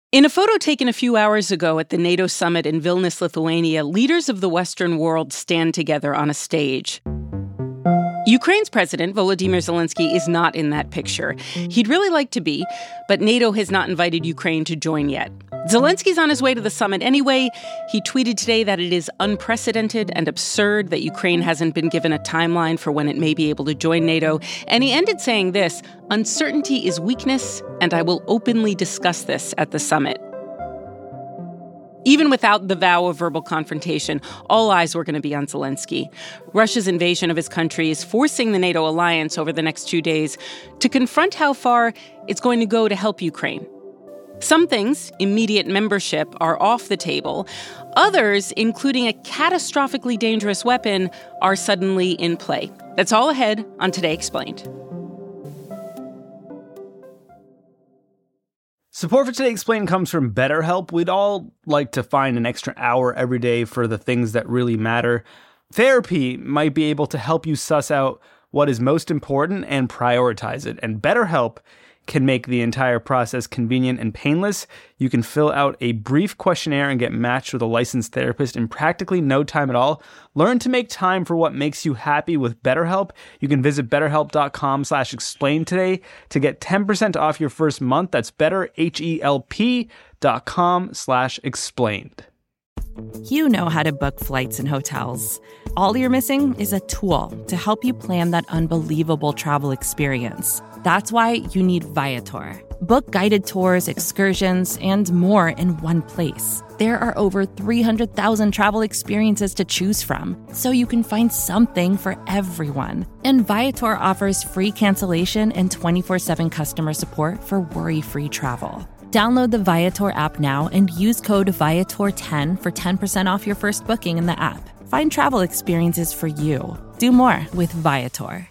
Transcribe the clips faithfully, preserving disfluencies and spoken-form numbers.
In a photo taken a few hours ago at the NATO summit in Vilnius, Lithuania, leaders of the Western world stand together on a stage. Ukraine's president, Volodymyr Zelensky, is not in that picture. He'd really like to be, but NATO has not invited Ukraine to join yet. Zelensky's on his way to the summit anyway. He tweeted today that it is unprecedented and absurd that Ukraine hasn't been given a timeline for when it may be able to join NATO. And he ended saying this: "Uncertainty is weakness, and I will openly discuss this at the summit." Even without the vow of verbal confrontation, all eyes were going to be on Zelensky. Russia's invasion of his country is forcing the NATO alliance over the next two days to confront how far it's going to go to help Ukraine. Some things, immediate membership, are off the table. Others, including a catastrophically dangerous weapon, are suddenly in play. That's all ahead on Today Explained. Support for Today Explained comes from BetterHelp. We'd all like to find an extra hour every day for the things that really matter. Therapy might be able to help you suss out what is most important and prioritize it. And BetterHelp can make the entire process convenient and painless. You can fill out a brief questionnaire and get matched with a licensed therapist in practically no time at all. Learn to make time for what makes you happy with BetterHelp. You can visit betterhelp.com slash explain today to get ten percent off your first month. That's betterhelp.com slash explained. You know how to book flights and hotels. All you're missing is a tool to help you plan that unbelievable travel experience. That's why you need Viator. Book guided tours, excursions, and more in one place. There are over three hundred thousand travel experiences to choose from, so you can find something for everyone. And Viator offers free cancellation and twenty-four seven customer support for worry-free travel. Download the Viator app now and use code Viator ten for ten percent off your first booking in the app. Find travel experiences for you. Do more with Viator.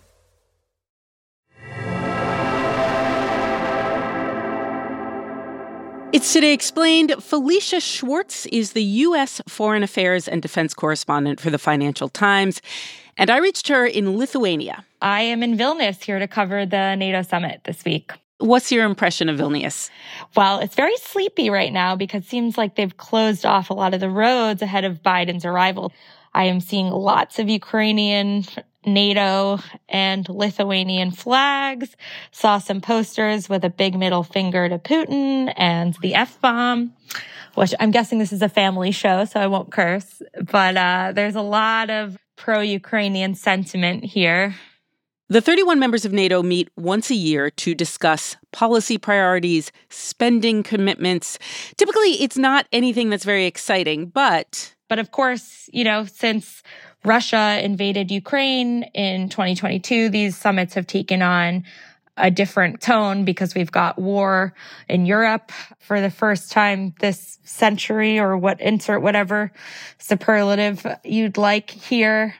It's Today Explained. Felicia Schwartz is the U S Foreign Affairs and Defense correspondent for the Financial Times, and I reached her in Lithuania. I am in Vilnius here to cover the NATO summit this week. What's your impression of Vilnius? Well, it's very sleepy right now because it seems like they've closed off a lot of the roads ahead of Biden's arrival. I am seeing lots of Ukrainian, NATO, and Lithuanian flags. Saw some posters with a big middle finger to Putin and the F-bomb, which I'm guessing this is a family show, so I won't curse. But uh, there's a lot of pro-Ukrainian sentiment here. The thirty-one members of NATO meet once a year to discuss policy priorities, spending commitments. Typically, it's not anything that's very exciting, but... But of course, you know, since Russia invaded Ukraine in twenty twenty-two, these summits have taken on a different tone because we've got war in Europe for the first time this century, or what, insert whatever superlative you'd like here.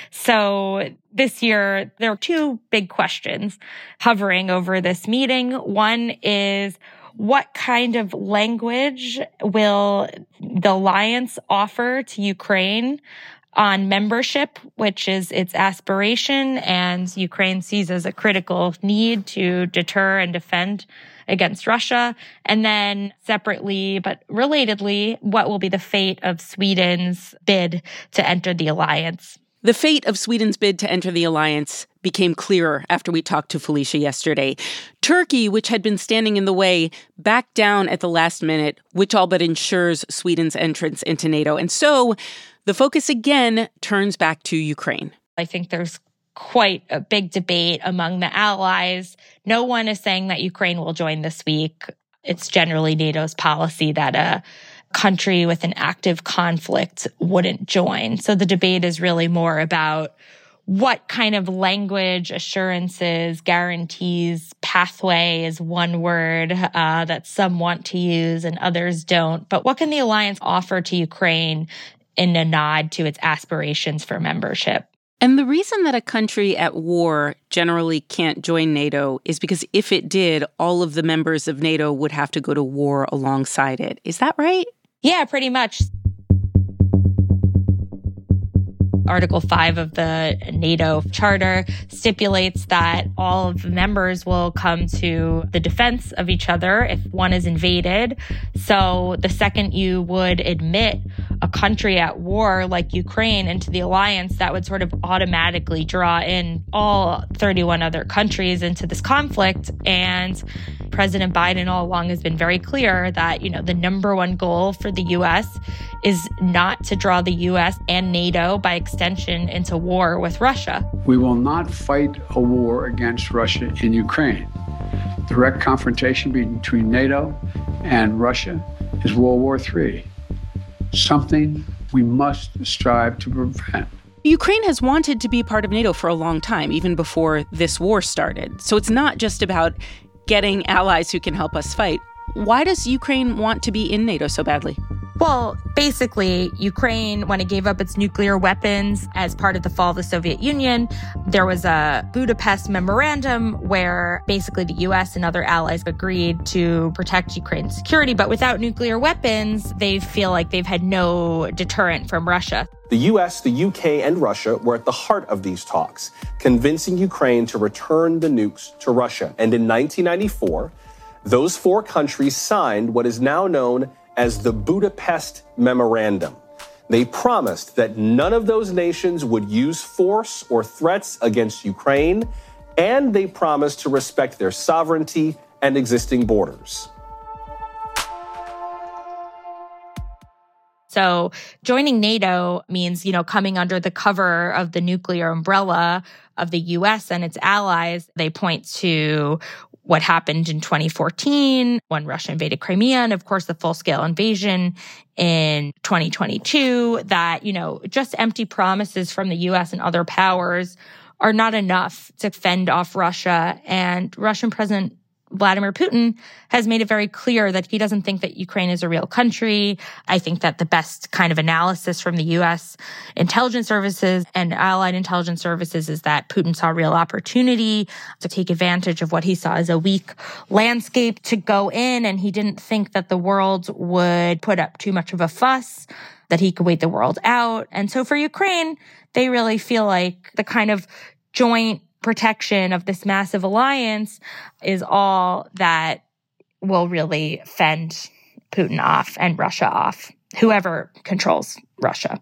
So this year, there are two big questions hovering over this meeting. One is, what kind of language will the alliance offer to Ukraine on membership, which is its aspiration and Ukraine sees as a critical need to deter and defend against Russia? And then separately, but relatedly, what will be the fate of Sweden's bid to enter the alliance? The fate of Sweden's bid to enter the alliance became clearer after we talked to Felicia yesterday. Turkey, which had been standing in the way, backed down at the last minute, which all but ensures Sweden's entrance into NATO. And so the focus again turns back to Ukraine. I think there's quite a big debate among the allies. No one is saying that Ukraine will join this week. It's generally NATO's policy that a country with an active conflict wouldn't join. So the debate is really more about what kind of language, assurances, guarantees, pathway is one word uh, that some want to use and others don't. But what can the alliance offer to Ukraine in a nod to its aspirations for membership? And the reason that a country at war generally can't join NATO is because if it did, all of the members of NATO would have to go to war alongside it. Is that right? Yeah, pretty much. Article five of the NATO Charter stipulates that all of the members will come to the defense of each other if one is invaded. So the second you would admit a country at war like Ukraine into the alliance, that would sort of automatically draw in all thirty-one other countries into this conflict. And President Biden all along has been very clear that, you know, the number one goal for the U S is not to draw the U S and NATO, by extension, into war with Russia. We will not fight a war against Russia in Ukraine. Direct confrontation between NATO and Russia is World War Three, something we must strive to prevent. Ukraine has wanted to be part of NATO for a long time, even before this war started. So it's not just about getting allies who can help us fight. Why does Ukraine want to be in NATO so badly? Well, basically, Ukraine, when it gave up its nuclear weapons as part of the fall of the Soviet Union, there was a Budapest memorandum where basically the U S and other allies agreed to protect Ukraine's security. But without nuclear weapons, they feel like they've had no deterrent from Russia. The U S, the U K, and Russia were at the heart of these talks, convincing Ukraine to return the nukes to Russia. And in nineteen ninety-four, those four countries signed what is now known as the Budapest Memorandum. They promised that none of those nations would use force or threats against Ukraine, and they promised to respect their sovereignty and existing borders. So joining NATO means, you know, coming under the cover of the nuclear umbrella of the U S and its allies. They point to what happened in twenty fourteen when Russia invaded Crimea, and of course the full-scale invasion in twenty twenty-two, that, you know, just empty promises from the U S and other powers are not enough to fend off Russia. And Russian President Vladimir Putin has made it very clear that he doesn't think that Ukraine is a real country. I think that the best kind of analysis from the U S intelligence services and allied intelligence services is that Putin saw real opportunity to take advantage of what he saw as a weak landscape to go in, and he didn't think that the world would put up too much of a fuss, that he could wait the world out. And so for Ukraine, they really feel like the kind of joint protection of this massive alliance is all that will really fend Putin off and Russia off, whoever controls Russia.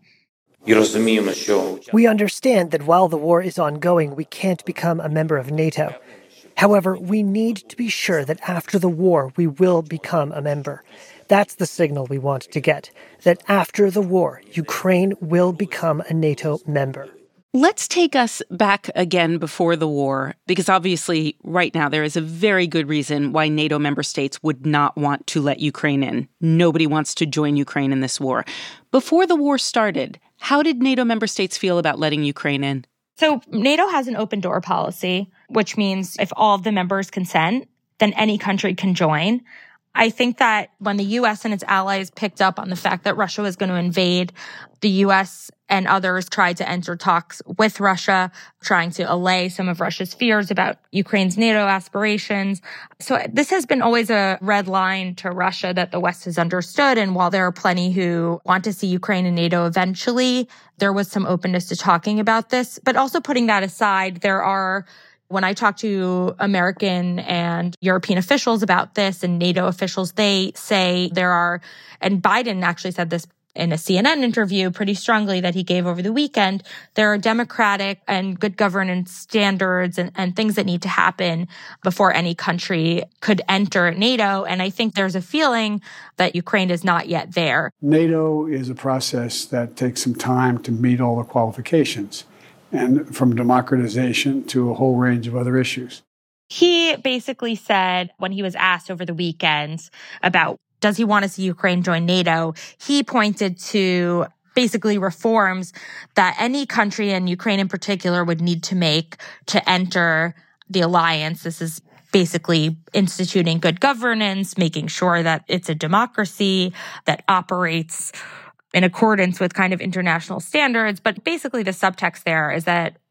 We understand that while the war is ongoing, we can't become a member of NATO. However, we need to be sure that after the war, we will become a member. That's the signal we want to get, that after the war, Ukraine will become a NATO member. Let's take us back again before the war, because obviously right now there is a very good reason why NATO member states would not want to let Ukraine in. Nobody wants to join Ukraine in this war. Before the war started, how did NATO member states feel about letting Ukraine in? So NATO has an open door policy, which means if all of the members consent, then any country can join. I think that when the U S and its allies picked up on the fact that Russia was going to invade, the U S and others tried to enter talks with Russia, trying to allay some of Russia's fears about Ukraine's NATO aspirations. So this has been always a red line to Russia that the West has understood. And while there are plenty who want to see Ukraine in NATO eventually, there was some openness to talking about this. But also putting that aside, there are When I talk to American and European officials about this and NATO officials, they say there are, and Biden actually said this in a C N N interview pretty strongly that he gave over the weekend, there are democratic and good governance standards and, and things that need to happen before any country could enter NATO. And I think there's a feeling that Ukraine is not yet there. NATO is a process that takes some time to meet all the qualifications, and from democratization to a whole range of other issues. He basically said when he was asked over the weekend about does he want to see Ukraine join NATO, he pointed to basically reforms that any country, and Ukraine in particular, would need to make to enter the alliance. This is basically instituting good governance, making sure that it's a democracy that operates in accordance with kind of international standards. But basically the subtext there is that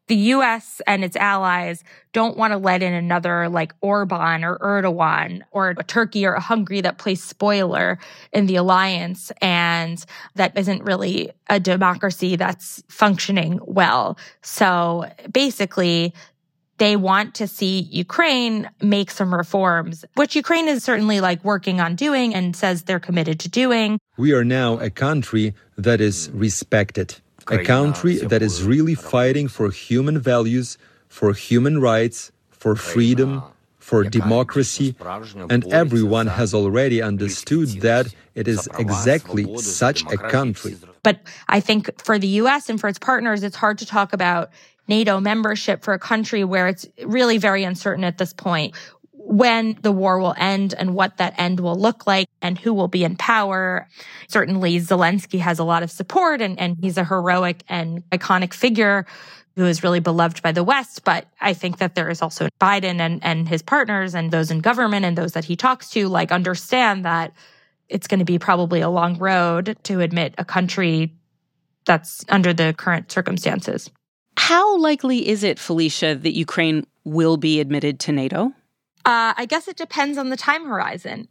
The U S and its allies don't want to let in another like Orban or Erdogan or a Turkey or a Hungary that plays spoiler in the alliance and that isn't really a democracy that's functioning well. So basically, they want to see Ukraine make some reforms, which Ukraine is certainly like working on doing and says they're committed to doing. We are now a country that is respected. A country that is really fighting for human values, for human rights, for freedom, for democracy, and everyone has already understood that it is exactly such a country. But I think for the U S and for its partners, it's hard to talk about NATO membership for a country where it's really very uncertain at this point when the war will end and what that end will look like and who will be in power. Certainly, Zelensky has a lot of support and, and he's a heroic and iconic figure who is really beloved by the West. But I think that there is also Biden and, and his partners and those in government and those that he talks to, like, understand that it's going to be probably a long road to admit a country that's under the current circumstances. How likely is it, Felicia, that Ukraine will be admitted to NATO? Uh, I guess it depends on the time horizon.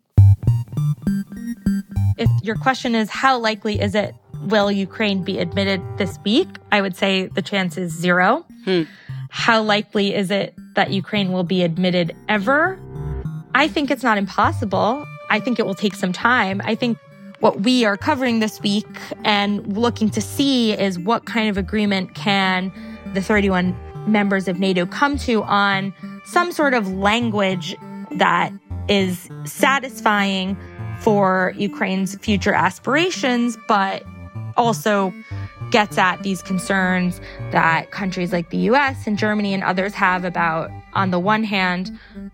If your question is how likely is it will Ukraine be admitted this week, I would say the chance is zero. Hmm. How likely is it that Ukraine will be admitted ever? I think it's not impossible. I think it will take some time. I think what we are covering this week and looking to see is what kind of agreement can the thirty-one members of NATO come to on some sort of language that is satisfying for Ukraine's future aspirations, but also gets at these concerns that countries like the U S and Germany and others have about, on the one hand,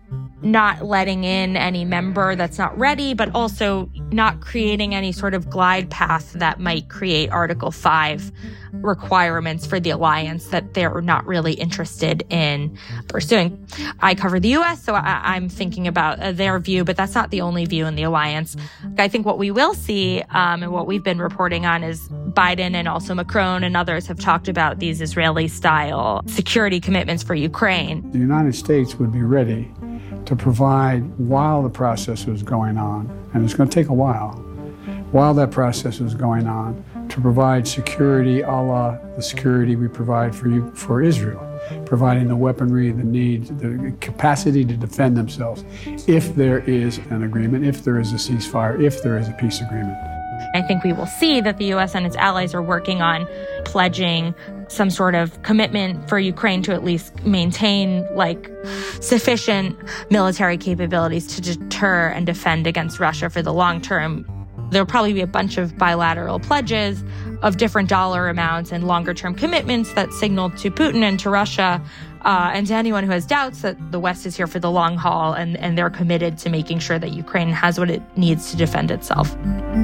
not letting in any member that's not ready, but also not creating any sort of glide path that might create Article five requirements for the alliance that they're not really interested in pursuing. I cover the U S, so I, I'm thinking about uh, their view, but that's not the only view in the alliance. I think what we will see, um, and what we've been reporting on, is Biden and also Macron and others have talked about these Israeli-style security commitments for Ukraine. The United States would be ready to provide while the process was going on, and it's going to take a while, while that process was going on, to provide security a la the security we provide for you, for Israel, providing the weaponry, the needs, the capacity to defend themselves if there is an agreement, if there is a ceasefire, if there is a peace agreement. I think we will see that the U S and its allies are working on pledging some sort of commitment for Ukraine to at least maintain like sufficient military capabilities to deter and defend against Russia for the long term. There'll probably be a bunch of bilateral pledges of different dollar amounts and longer-term commitments that signal to Putin and to Russia uh, and to anyone who has doubts that the West is here for the long haul and, and they're committed to making sure that Ukraine has what it needs to defend itself.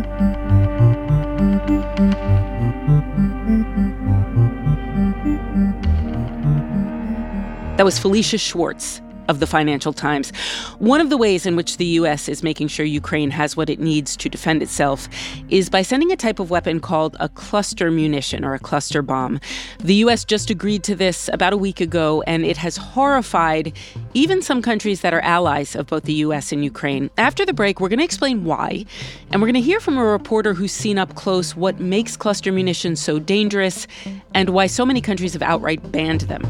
That was Felicia Schwartz of the Financial Times. One of the ways in which the U S is making sure Ukraine has what it needs to defend itself is by sending a type of weapon called a cluster munition or a cluster bomb. The U S just agreed to this about a week ago, and it has horrified even some countries that are allies of both the U S and Ukraine. After the break, we're going to explain why, and we're going to hear from a reporter who's seen up close what makes cluster munitions so dangerous and why so many countries have outright banned them.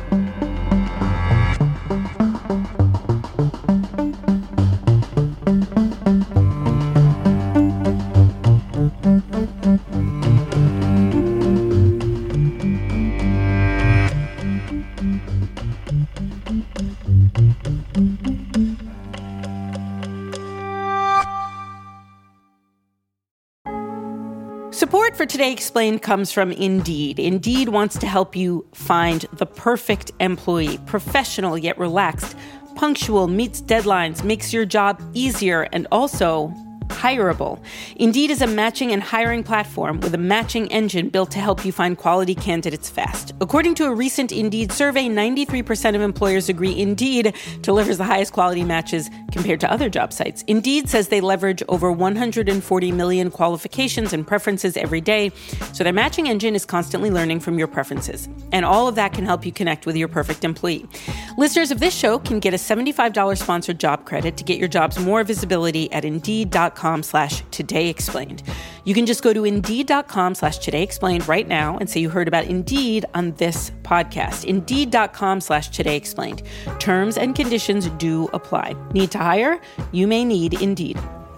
Support for Today Explained comes from Indeed. Indeed wants to help you find the perfect employee, professional yet relaxed, punctual, meets deadlines, makes your job easier, and also hireable. Indeed is a matching and hiring platform with a matching engine built to help you find quality candidates fast. According to a recent Indeed survey, ninety-three percent of employers agree Indeed delivers the highest quality matches compared to other job sites. Indeed says they leverage over one hundred forty million qualifications and preferences every day, so their matching engine is constantly learning from your preferences. And all of that can help you connect with your perfect employee. Listeners of this show can get a seventy-five dollars sponsored job credit to get your jobs more visibility at Indeed.com slash Today Explained. You can just go to Indeed.com slash Today Explained right now and say you heard about Indeed on this podcast. Indeed.com slash Today Explained. Terms and conditions do apply. Need to hire? You may need Indeed.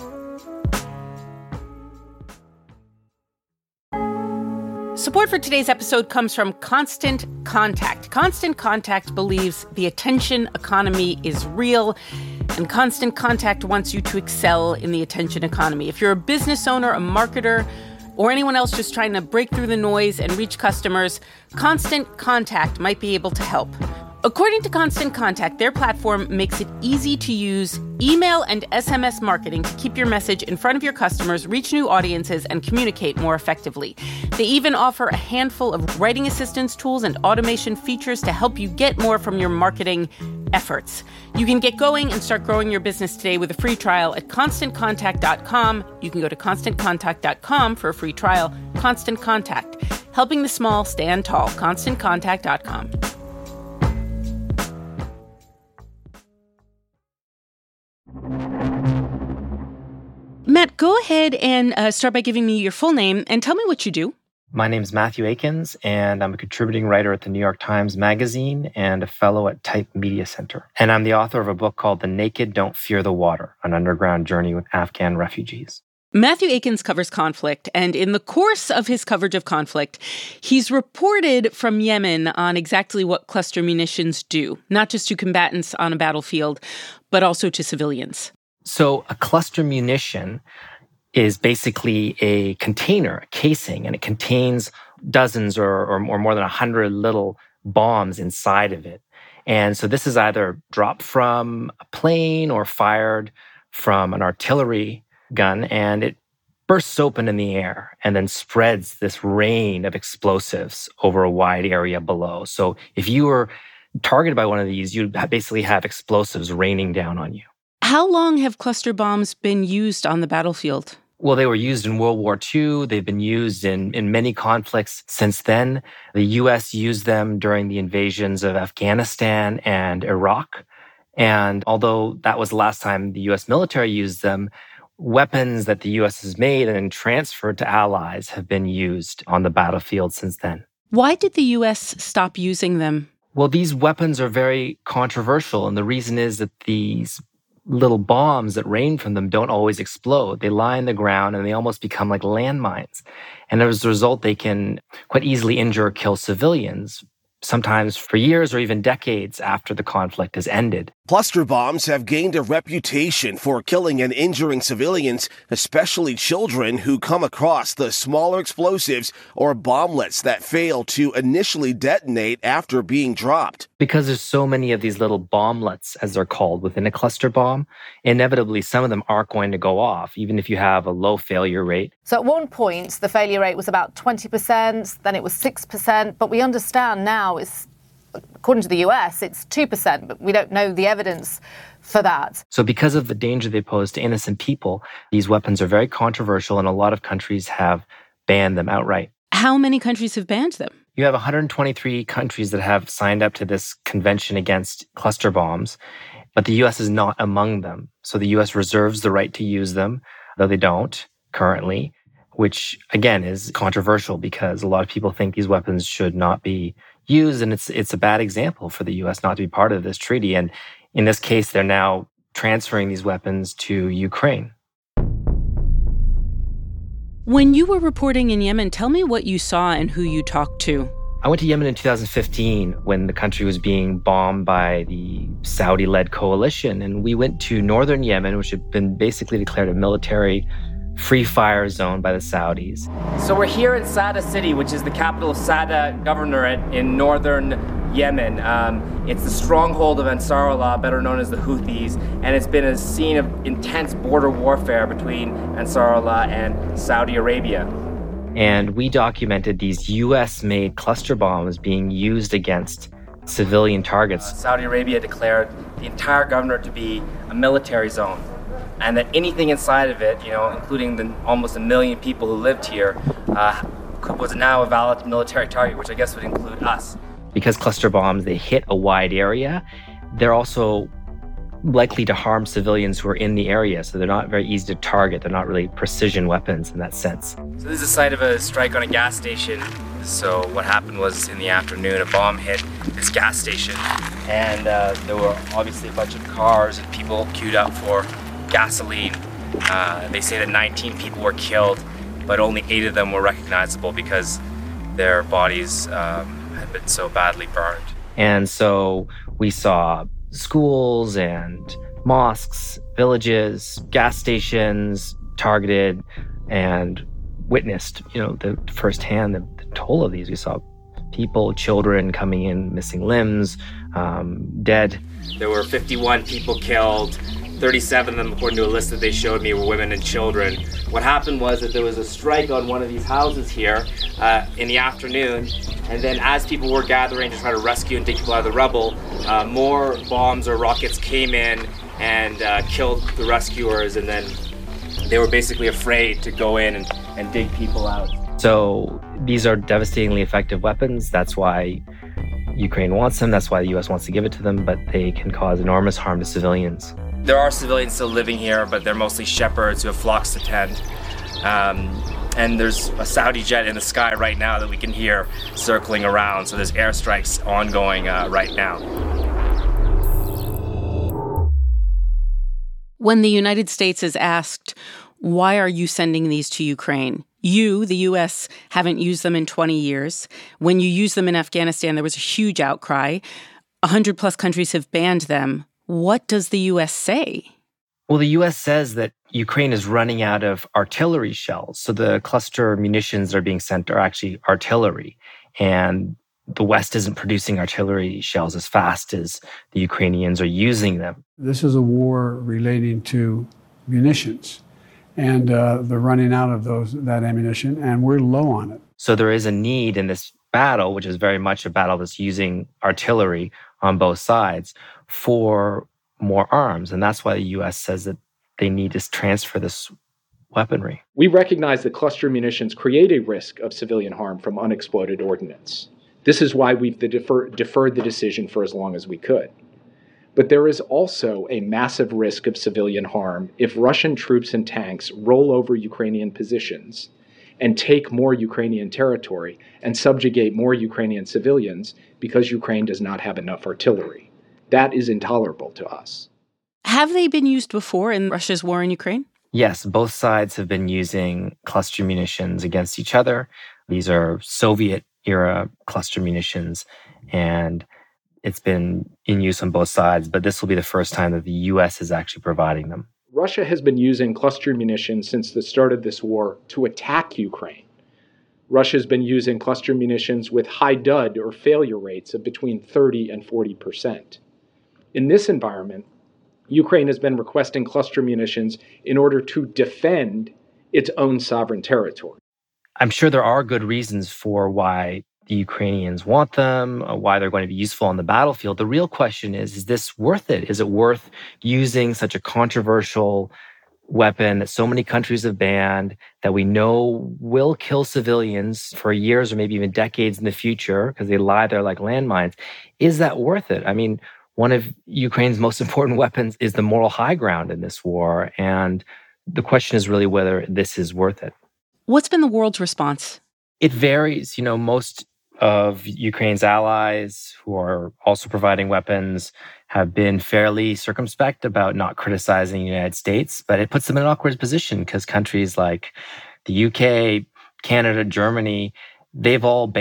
Support for today's episode comes from Constant Contact. Constant Contact believes the attention economy is real, and Constant Contact wants you to excel in the attention economy. If you're a business owner, a marketer, or anyone else just trying to break through the noise and reach customers, Constant Contact might be able to help. According to Constant Contact, their platform makes it easy to use email and S M S marketing to keep your message in front of your customers, reach new audiences, and communicate more effectively. They even offer a handful of writing assistance tools and automation features to help you get more from your marketing efforts. You can get going and start growing your business today with a free trial at constant contact dot com. You can go to constant contact dot com for a free trial. Constant Contact, helping the small stand tall. constant contact dot com. Matt, go ahead and uh, start by giving me your full name and tell me what you do. My name's Matthew Akins, and I'm a contributing writer at the New York Times Magazine and a fellow at Type Media Center. And I'm the author of a book called The Naked Don't Fear the Water, an underground journey with Afghan refugees. Matthew Akins covers conflict, and in the course of his coverage of conflict, he's reported from Yemen on exactly what cluster munitions do, not just to combatants on a battlefield, but also to civilians. So a cluster munition is basically a container, a casing, and it contains dozens or, or, or more than one hundred little bombs inside of it. And so this is either dropped from a plane or fired from an artillery gun, and it bursts open in the air and then spreads this rain of explosives over a wide area below. So if you were targeted by one of these, you'd basically have explosives raining down on you. How long have cluster bombs been used on the battlefield? Well, they were used in World War Two. They've been used in, in many conflicts since then. The U S used them during the invasions of Afghanistan and Iraq. And although that was the last time the U S military used them, weapons that the U S has made and transferred to allies have been used on the battlefield since then. Why did the U S stop using them? Well, these weapons are very controversial, and the reason is that these little bombs that rain from them don't always explode. They lie in the ground and they almost become like landmines. And as a result, they can quite easily injure or kill civilians, sometimes for years or even decades after the conflict has ended. Cluster bombs have gained a reputation for killing and injuring civilians, especially children who come across the smaller explosives or bomblets that fail to initially detonate after being dropped. Because there's so many of these little bomblets, as they're called, within a cluster bomb, inevitably some of them aren't going to go off, even if you have a low failure rate. So at one point, the failure rate was about twenty percent, then it was six percent, but we understand now it's, according to the U S, it's two percent, but we don't know the evidence for that. So because of the danger they pose to innocent people, these weapons are very controversial, and a lot of countries have banned them outright. How many countries have banned them? You have one hundred twenty-three countries that have signed up to this convention against cluster bombs, but the U S is not among them. So the U S reserves the right to use them, though they don't currently, which again is controversial because a lot of people think these weapons should not be used, and it's it's a bad example for the U S not to be part of this treaty. And in this case, they're now transferring these weapons to Ukraine. When you were reporting in Yemen, tell me what you saw and who you talked to. I went to Yemen in two thousand fifteen when the country was being bombed by the Saudi-led coalition. And we went to northern Yemen, which had been basically declared a military free fire zone by the Saudis. So we're here in Sada City, which is the capital of Sada Governorate in northern Yemen. Um, it's the stronghold of Ansarullah, better known as the Houthis, and it's been a scene of intense border warfare between Ansarullah and Saudi Arabia. And we documented these U S-made cluster bombs being used against civilian targets. Uh, Saudi Arabia declared the entire governor to be a military zone, and that anything inside of it, you know, including the almost a million people who lived here, uh, was now a valid military target, which I guess would include us. Because cluster bombs, they hit a wide area, they're also likely to harm civilians who are in the area, so they're not very easy to target. They're not really precision weapons in that sense. So this is the site of a strike on a gas station. So what happened was in the afternoon, a bomb hit this gas station, and uh, there were obviously a bunch of cars and people queued up for gasoline. Uh, they say that nineteen people were killed, but only eight of them were recognizable because their bodies um, had been so badly burned. And so we saw schools and mosques, villages, gas stations targeted, and witnessed, you know, the firsthand the, the toll of these. We saw people, children coming in, missing limbs, um, dead. There were fifty-one people killed. thirty-seven of them, according to a list that they showed me, were women and children. What happened was that there was a strike on one of these houses here uh, in the afternoon, and then as people were gathering to try to rescue and dig people out of the rubble, uh, more bombs or rockets came in and uh, killed the rescuers, and then they were basically afraid to go in and, and dig people out. So these are devastatingly effective weapons. That's why Ukraine wants them. That's why the U S wants to give it to them, but they can cause enormous harm to civilians. There are civilians still living here, but they're mostly shepherds who have flocks to tend. Um, and there's a Saudi jet in the sky right now that we can hear circling around. So there's airstrikes ongoing uh, right now. When the United States is asked, why are you sending these to Ukraine? You, the U S, haven't used them in twenty years. When you used them in Afghanistan, there was a huge outcry. A hundred plus countries have banned them. What does the U S say? Well, the U S says that Ukraine is running out of artillery shells. So the cluster munitions that are being sent are actually artillery. And the West isn't producing artillery shells as fast as the Ukrainians are using them. This is a war relating to munitions and uh, the running out of those that ammunition, and we're low on it. So there is a need in this battle, which is very much a battle that's using artillery on both sides, for more arms. And that's why the U S says that they need to transfer this weaponry. We recognize that cluster munitions create a risk of civilian harm from unexploded ordnance. This is why we've defer- deferred the decision for as long as we could. But there is also a massive risk of civilian harm if Russian troops and tanks roll over Ukrainian positions and take more Ukrainian territory and subjugate more Ukrainian civilians because Ukraine does not have enough artillery. That is intolerable to us. Have they been used before in Russia's war in Ukraine? Yes, both sides have been using cluster munitions against each other. These are Soviet-era cluster munitions, and it's been in use on both sides, but this will be the first time that the U S is actually providing them. Russia has been using cluster munitions since the start of this war to attack Ukraine. Russia's been using cluster munitions with high dud or failure rates of between thirty and forty percent. In this environment, Ukraine has been requesting cluster munitions in order to defend its own sovereign territory. I'm sure there are good reasons for why the Ukrainians want them, or why they're going to be useful on the battlefield. The real question is, is this worth it? Is it worth using such a controversial weapon that so many countries have banned, that we know will kill civilians for years or maybe even decades in the future because they lie there like landmines? Is that worth it? I mean, one of Ukraine's most important weapons is the moral high ground in this war. And the question is really whether this is worth it. What's been the world's response? It varies. You know, most of Ukraine's allies who are also providing weapons have been fairly circumspect about not criticizing the United States, but it puts them in an awkward position because countries like the U K, Canada, Germany, they've all banned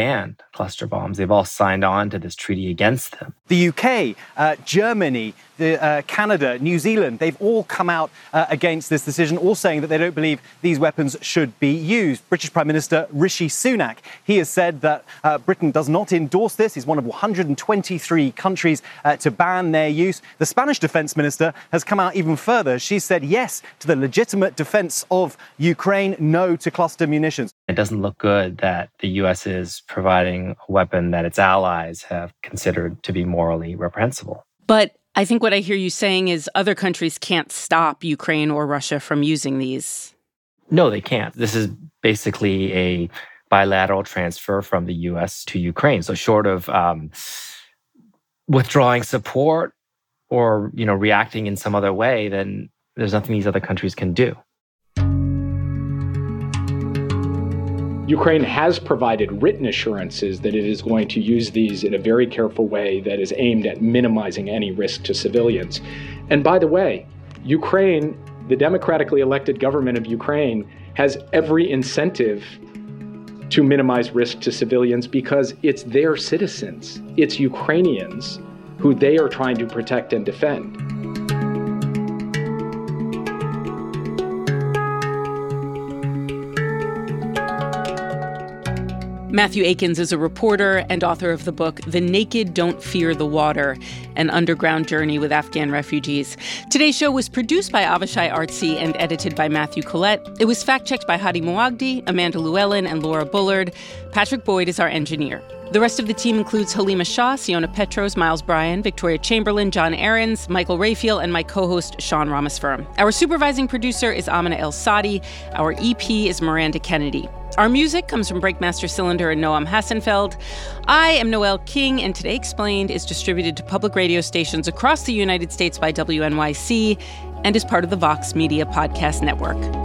cluster bombs. They've all signed on to this treaty against them. The U K, uh, Germany, the, uh, Canada, New Zealand, they've all come out uh, against this decision, all saying that they don't believe these weapons should be used. British Prime Minister Rishi Sunak, he has said that uh, Britain does not endorse this. He's one of one hundred twenty-three countries uh, to ban their use. The Spanish Defense Minister has come out even further. She said yes to the legitimate defense of Ukraine, no to cluster munitions. It doesn't look good that the U S is providing a weapon that its allies have considered to be morally reprehensible. But I think what I hear you saying is other countries can't stop Ukraine or Russia from using these. No, they can't. This is basically a bilateral transfer from the U S to Ukraine. So short of um, withdrawing support or, you know, reacting in some other way, then there's nothing these other countries can do. Ukraine has provided written assurances that it is going to use these in a very careful way that is aimed at minimizing any risk to civilians. And by the way, Ukraine, the democratically elected government of Ukraine, has every incentive to minimize risk to civilians because it's their citizens, it's Ukrainians who they are trying to protect and defend. Matthew Akins is a reporter and author of the book The Naked Don't Fear the Water, an underground journey with Afghan refugees. Today's show was produced by Avishai Artsy and edited by Matthew Collette. It was fact-checked by Hadi Muagdi, Amanda Llewellyn, and Laura Bullard. Patrick Boyd is our engineer. The rest of the team includes Halima Shah, Siona Petros, Miles Bryan, Victoria Chamberlain, John Aarons, Michael Raphael, and my co-host, Sean Ramaswamy. Our supervising producer is Amina El-Sadi. Our E P is Miranda Kennedy. Our music comes from Breakmaster Cylinder and Noam Hassenfeld. I am Noel King, and Today Explained is distributed to public radio stations across the United States by W N Y C and is part of the Vox Media Podcast Network.